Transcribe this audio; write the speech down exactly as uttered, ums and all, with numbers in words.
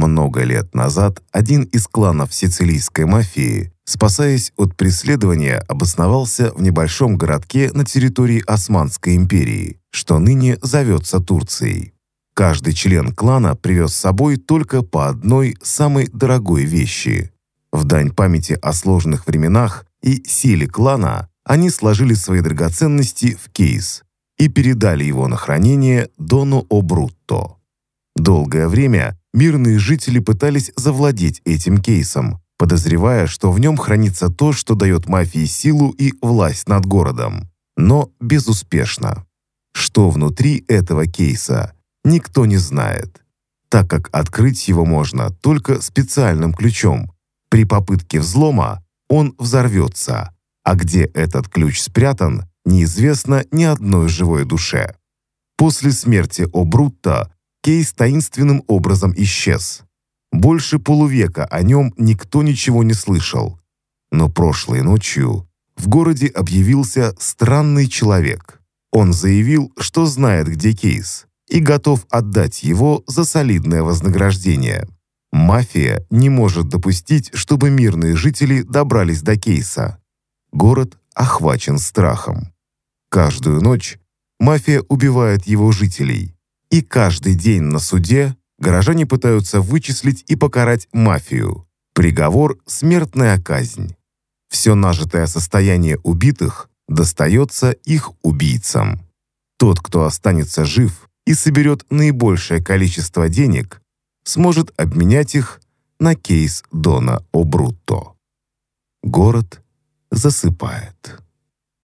Много лет назад один из кланов сицилийской мафии, спасаясь от преследования, обосновался в небольшом городке на территории Османской империи, что ныне зовется Турцией. Каждый член клана привез с собой только по одной самой дорогой вещи. В дань памяти о сложных временах и силе клана они сложили свои драгоценности в кейс и передали его на хранение Дону О-Брутто. Долгое время мирные жители пытались завладеть этим кейсом, подозревая, что в нем хранится то, что дает мафии силу и власть над городом, но безуспешно. Что внутри этого кейса, никто не знает, так как открыть его можно только специальным ключом. При попытке взлома он взорвется, а где этот ключ спрятан, неизвестно ни одной живой душе. После смерти О-Брутто кейс таинственным образом исчез. Больше полувека о нем никто ничего не слышал. Но прошлой ночью в городе объявился странный человек. Он заявил, что знает, где кейс, и готов отдать его за солидное вознаграждение. Мафия не может допустить, чтобы мирные жители добрались до кейса. Город охвачен страхом. Каждую ночь мафия убивает его жителей, и каждый день на суде горожане пытаются вычислить и покарать мафию. Приговор – смертная казнь. Все нажитое состояние убитых достается их убийцам. Тот, кто останется жив и соберет наибольшее количество денег, сможет обменять их на кейс Дона О-Брутто. Город засыпает.